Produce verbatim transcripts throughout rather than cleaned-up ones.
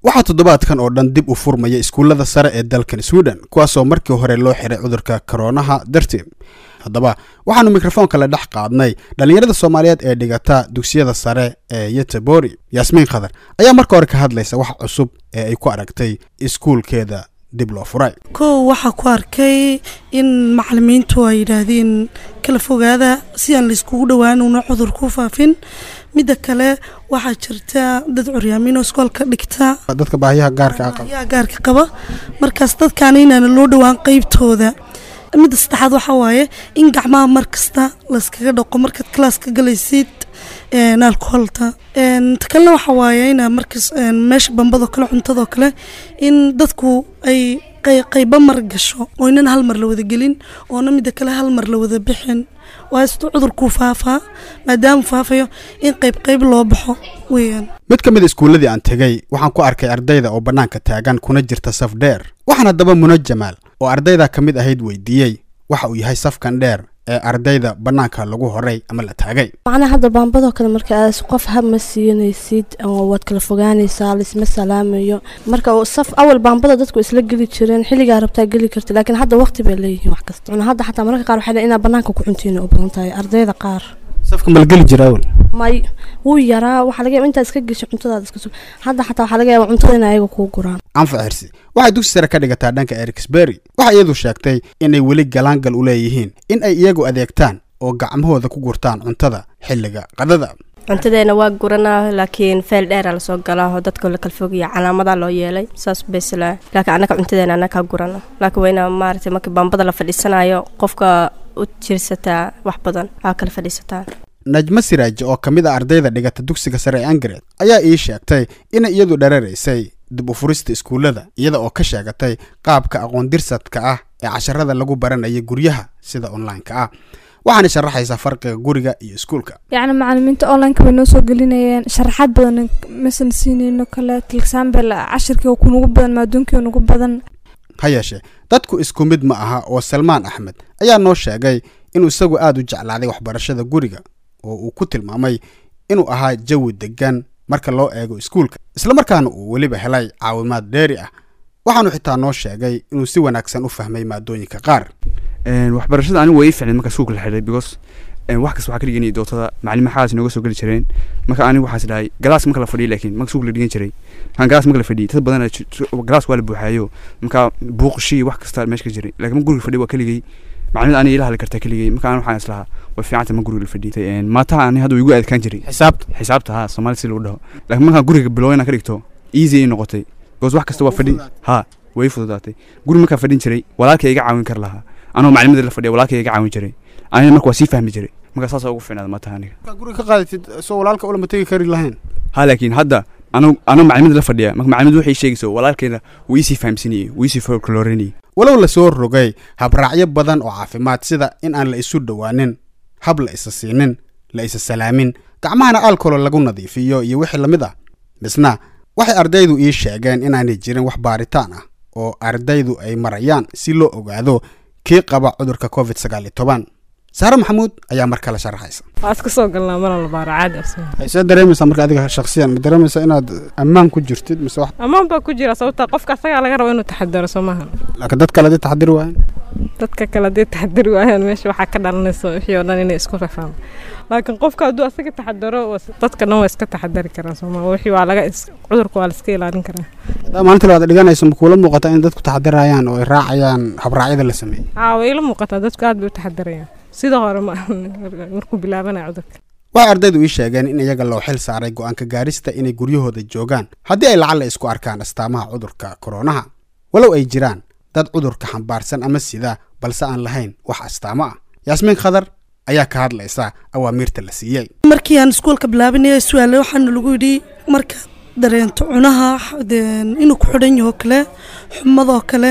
waxaa toddobaadkan oo dhan dib u furmaya iskuullada sare ee dalkan Sweden kuwaasoo markii hore loo xiray cudurka corona darteed. haddaba waxaanu mikrofoonka la dhex qaadnay dhalinyarada Soomaaliyeed ee dhigata dugsiyada sare ee Göteborg. Yasmin Khadar ayaa marka hore ka hadlaysa wax cusub ee ay ku aragtay iskuulkeeda dib loo furay. Ko waxa ku arkay in macallimiintu ay yiraahdeen kala fogaada si aan la iskugu dhawaan oo cudur ku faafin. midda kale waxa jirta dad curyaamin oo iskoolka dhigta dadka baahiyaha gaarka ah qaba baahiyaha gaarka qaba markaas dadkaan inaan loo dhawaan qaybtooda. midda saddexaad waxa waaye in gacmaha markasta la iskaga dhaqo markaad klaaska galaysid een alcoholta een takalla waxa waaye in markas meesha bambado kale cuntado kale in dadku ay qayba mar gasho oo inaan hal mar la wada gelin oo midda kale hal mar la wada bixin waasto cudurku faafa maadaama faafayo in qayb qayb loo baxo weeyaan. mid ka mid iskuuladii aan tagay waxaan ku arkay ardayda oo banaanka taagan kuna jirta saf dheer. waxaan hadaba Muno Jamaal oo ardayda kamid ahayd weydiiyay waxa uu yahay safkan dheer ee ardayda banaanka lagu horay ama la taagay. macna hadda baanbado kale marka aad qof hab ma siinaysid oo wad kala fogaanaysaa lisma salaamayo marka saf awal baanbada dadku isla gali jireen xilliga rabtaa gali karta laakiin hadda waqti bay leeyihiin wax kasta una hadda xataa marka qaar waxay inaa banaanka ku cuntiin oo badan tahay ardayda qaar safka mal gali jiraa wal may wuu yaraa waxa laga yaabaa inta iska gasho cuntadaada iska soo hadda xataa waxa laga yaabaa cuntada in ayaga ku guraan. anfa xirsi waxay dugsi sare ka dhigataa dhanka Eriksberg waxa iyadu sheegtay inay weli galaangal u leeyihiin in ay iyagu adeegtaan oo gacmahooda ku gurtaan cuntada xilliga qadada. cuntadeena waa guranaa laakiin feel dheer la soo galaa dadka la kala fogiya calaamada loo yeelay saas beesla laakiin anaka cuntadeena anaka gurana laakiin wayna maartay markii bambada la fadhisanayo qofka u jirsata wax badan ha kala fadhisataa. Najma Siraaj oo kamid ah ardayda dhigata dugsiga sare ee Angred ayaa ii sheegtay in iyadu dhareereysay dib u furista iskuulada iyada oo ka sheegatay qaabka aqoon dirsadka ah ee casharada lagu baranayo guryaha sida online-ka ah. waxaana sharaxaysaa farqiga guriga iyo iskuulka. yacni macallimiinta online-ka way noo soo gelinayeen sharaxaad badan mesan siinayno kala example casharkii ku nugu badan maaduunkii nugu badan. hayeeshe dadku isku mid ma aha oo Salmaan Axmed ayaa noo sheegay inuu isagu aad u jeclaaday waxbarashada guriga oo uu ku tilmaamay inuu ahaa jawi degan marka loo eego iskuulka isla markaana uu waliba helay caawimaad dheeri ah. waxaanu xitaa noo sheegay inuu si wanaagsan u fahmay maadooyinka qaar. een waxbarashada anigu way fiicnay marka iskuulka la xiray because een wax kasta waxa ka dhiganay dootada macallin xaas nooga soo gali jireen marka anigu waxaas dhahay galaas marka la fadhiyo laakiin marka iskuulka la dhigan jiray kan galaas marka la fadhiyo dad badan galaas waa la buuxayo marka buuqshi wax kasta meesha ka jiray laakiin guriga fadhiyo waa kaligay macallin ani ilaha la kartaa kaligay marka aan waxaan islaha way fiicanta ma guriga la fadhiyay een maanta ani hadda igu aadkaan jiray xisaabta xisaabta ha Soomaali si loo dhaho laakiin marka guriga bilowna ka dhigto easy ay noqotay because wax kasta waa fadhi ha way fududaatay guriga marka fadhin jiray walaalkay iga caawin kar lahaa anoo macallimada la fadhiyo walaalkay iga caawin jiray aniga marka waa si fahmi jiray marka saas ugu fiicnaa maanta aniga guriga ka qaadatid soo walaalka ula matagi kari lahayn ha laakiin hadda anoo anoo macallimada la fadhiya marka macallimadu waxay sheegayso walaalkayna wuu si fahamsaniyay wuu si folkloreni walow la soo rogay habraacyo badan oo caafimaad sida in aan la isu dhawaanin hab la isa siinin la isa salaamin gacmahana alcohol lagu nadiifiyo iyo wixii lamid ah misna waxay ardaydu ii sheegeen in aanay jirin wax baaritaan ah oo ardaydu ay marayaan si loo ogaado kii qaba cudurka covid sagaal iyo toban. Sara Maxamuud ayaa marka la sharaxaysa. waas ka soo galnaa mar la baaracaad afsan ay soo dareemaysaa marka adiga shakhsiyan ma dareemaysaa inaad ammaan ku jirtid mise wax ammaan ba ku jira sababta qofka asaga laga rabo inuu taxadaro Soomaaliya laakiin dadka kale taxadir waayeen dadka kale taxadir waayeen meesha waxa ka dhalanayso wixii oo dhan inay isku fahmaan laakiin qofka haduu asaga taxadaro dadka dhan way iska taxadari karaan Soomaaliya wixii waa laga cudurku waa la iska ilaalin karaa. maanta la dhiganayso ma kula muuqata in dadku taxadirayaan oo ay raacayaan habraacyada la sameeyay aa way la muuqata dadku aad bay taxadarayaan sida hore markuu bilaabanayo cudurka. waxay ardaydu ii sheegeen in iyaga loo xil saaray go'aanka gaarista inay guryahooda joogaan haddii ay lacag la isku arkaan astaamaha cudurka koronaha walow ay jiraan dad cudurka xambaarsan ama sida balse aan lahayn wax astaamo ah. Yasmin Khadar ayaa ka hadlaysa awaamirta la siiyay. markii aan iskuulka bilaabinay su'aalo waxaan lagu yiri marka dareento cunaha inuu ku xidhan yahay kale xumadoo kale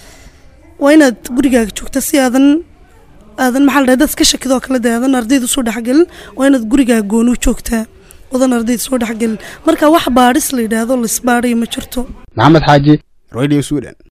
waa inaad gurigaaga joogto si aadan aadan maxal dad iska shakido kala daadan ardaydu soo dhaxgal waa inaad guriga goon u joogtaa wadan ardaydu soo dhaxgal marka wax baadhis la yiraahdo la isbaaray ma jirto. Maxamed Xaaji Radio Sweden.